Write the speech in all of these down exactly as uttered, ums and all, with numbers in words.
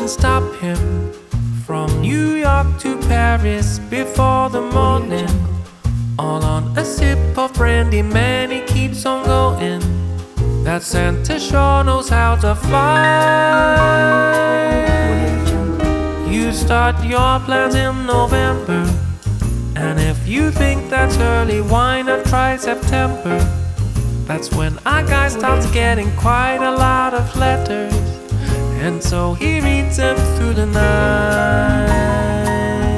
couldn't stop him from New York to Paris before the morning. All on a sip of brandy, man, he keeps on going. That Santa sure knows how to fly. You start your plans in November, and if you think that's early, why not try September? That's when our guy starts getting quite a lot of letters, and so he reads them through the night.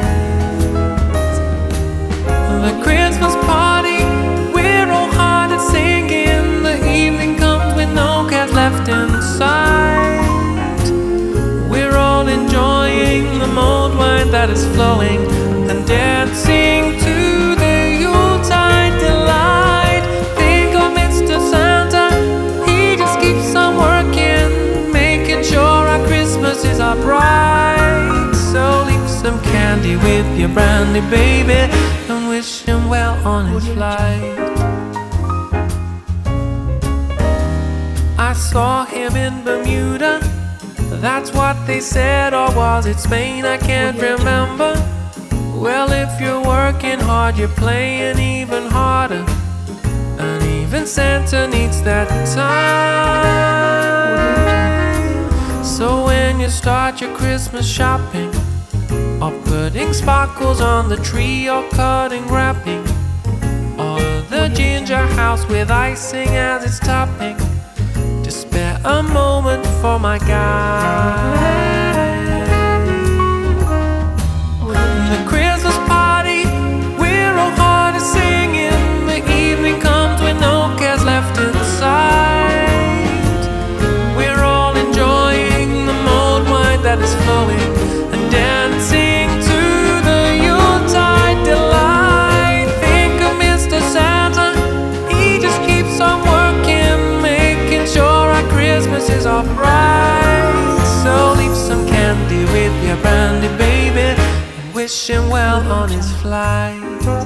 The Christmas party, we're all hard at singing. The evening comes with no cares left inside. We're all enjoying the mulled wine that is flowing and dancing to the Yuletide delight. Think of Mister Santa, he just keeps on working, making sure our Christmases are bright. So leave some candy with your brandy, baby, and wish him well on his flight. I saw him in Bermuda, that's what they said, or was it Spain? I can't remember. Well, if you're working hard, you're playing even harder, and even Santa needs that time. So when you start your Christmas shopping, or putting sparkles on the tree, or cutting wrapping, or the ginger house with icing as its topping, just spare a moment for my guy. The Christmas party, we're all hard at singing. The evening comes with no cares left inside. We're all enjoying the mulled wine that is flowing and dancing to the Yuletide delight. Think of Mister Santa, he just keeps on working, making sure our Christmases are bright. So leave some candy with your brandy, baby, and wish him well on his flight.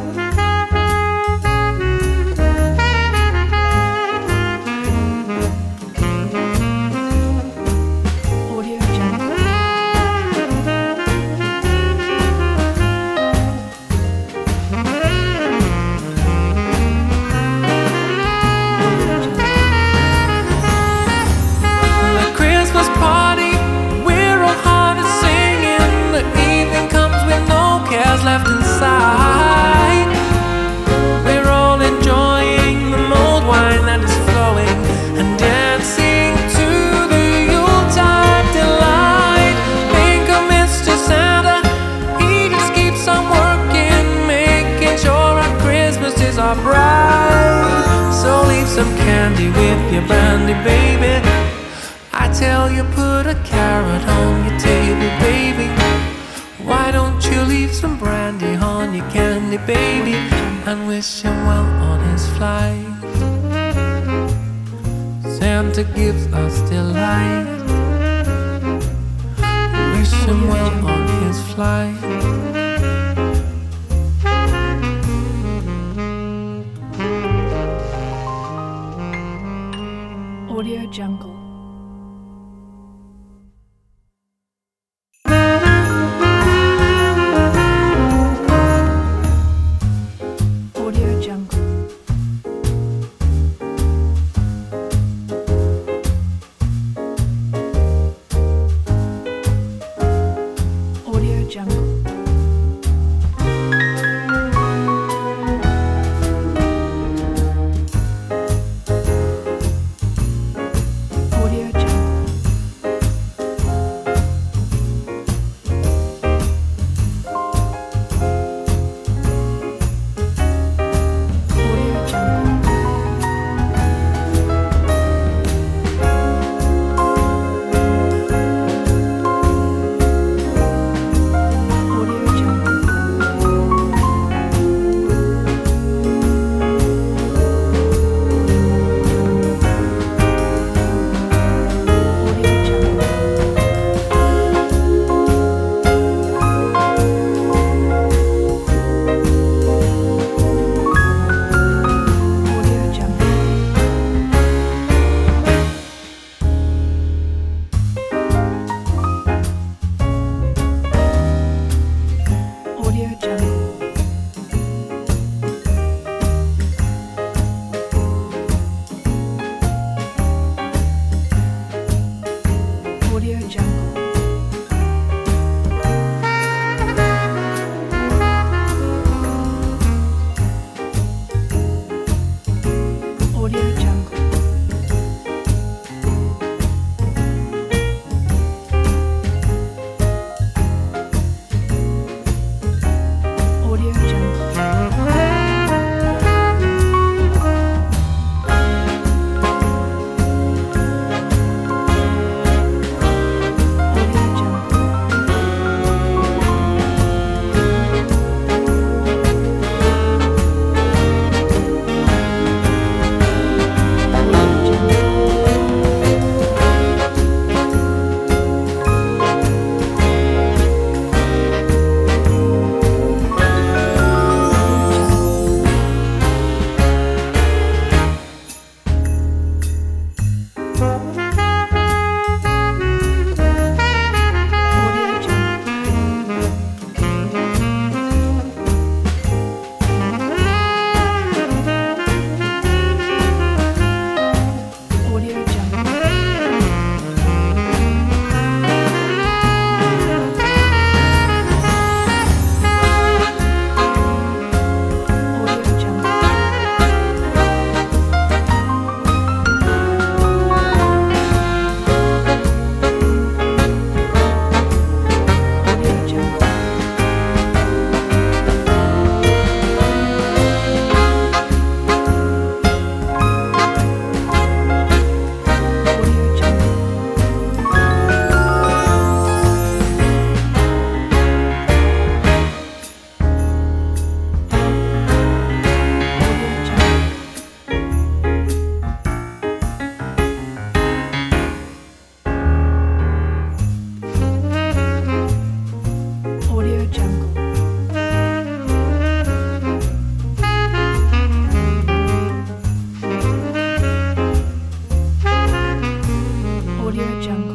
Left inside. We're all enjoying the mulled wine that is flowing and dancing to the Yuletide delight. Think of Mister Santa, he just keeps on working, making sure our Christmases are bright. So leave some candy with your brandy, baby. I tell you, put a carrot on your table, baby. Why don't you leave some brandy on your candy, baby, and wish him well on his flight. Santa gives us delight. Wish him well on his flight. Audio Jungle. Audio Jungle.